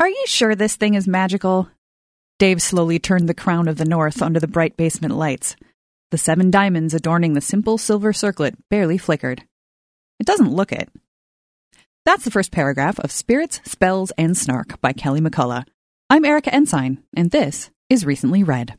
Are you sure this thing is magical? Dave slowly turned the crown of the north under the bright basement lights. The 7 diamonds adorning the simple silver circlet barely flickered. It doesn't look it. That's the first paragraph of Spirits, Spells, and Snark by Kelly McCullough. I'm Erica Ensign, and this is Recently Read.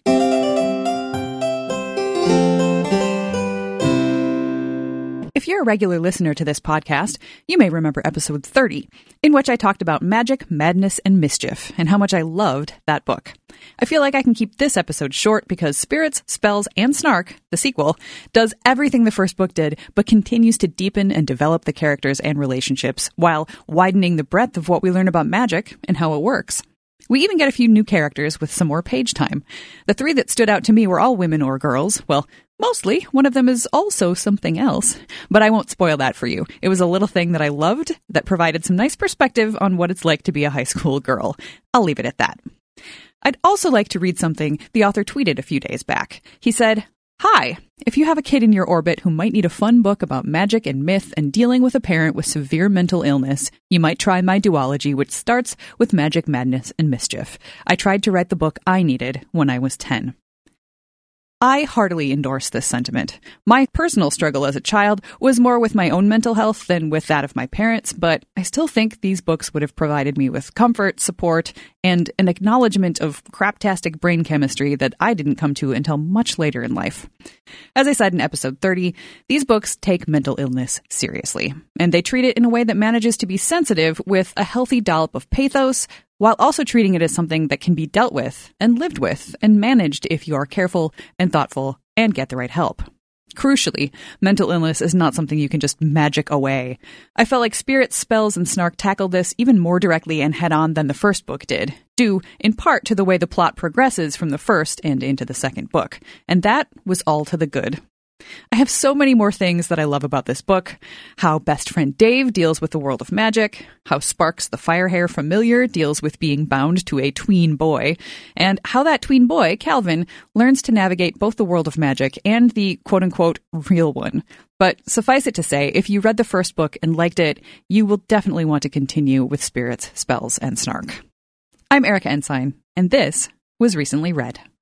If you're a regular listener to this podcast, you may remember episode 30, in which I talked about magic, madness, and mischief, and how much I loved that book. I feel like I can keep this episode short because Spirits, Spells, and Snark, the sequel, does everything the first book did, but continues to deepen and develop the characters and relationships, while widening the breadth of what we learn about magic and how it works. We even get a few new characters with some more page time. The 3 that stood out to me were all women or girls. Well, mostly. One of them is also something else. But I won't spoil that for you. It was a little thing that I loved that provided some nice perspective on what it's like to be a high school girl. I'll leave it at that. I'd also like to read something the author tweeted a few days back. He said, "Hi, if you have a kid in your orbit who might need a fun book about magic and myth and dealing with a parent with severe mental illness, you might try my duology, which starts with magic, madness, and mischief. I tried to write the book I needed when I was 10. I heartily endorse this sentiment. My personal struggle as a child was more with my own mental health than with that of my parents, but I still think these books would have provided me with comfort, support, and an acknowledgement of craptastic brain chemistry that I didn't come to until much later in life. As I said in episode 30, these books take mental illness seriously, and they treat it in a way that manages to be sensitive with a healthy dollop of pathos, while also treating it as something that can be dealt with and lived with and managed if you are careful and thoughtful and get the right help. Crucially, mental illness is not something you can just magic away. I felt like Spirits, Spells, and Snark tackled this even more directly and head-on than the first book did, due in part to the way the plot progresses from the first and into the second book. And that was all to the good. I have so many more things that I love about this book. How best friend Dave deals with the world of magic, how Sparks the Firehair familiar deals with being bound to a tween boy, and how that tween boy, Calvin, learns to navigate both the world of magic and the quote-unquote real one. But suffice it to say, if you read the first book and liked it, you will definitely want to continue with Spirits, Spells, and Snark. I'm Erica Ensign, and this was Recently Read.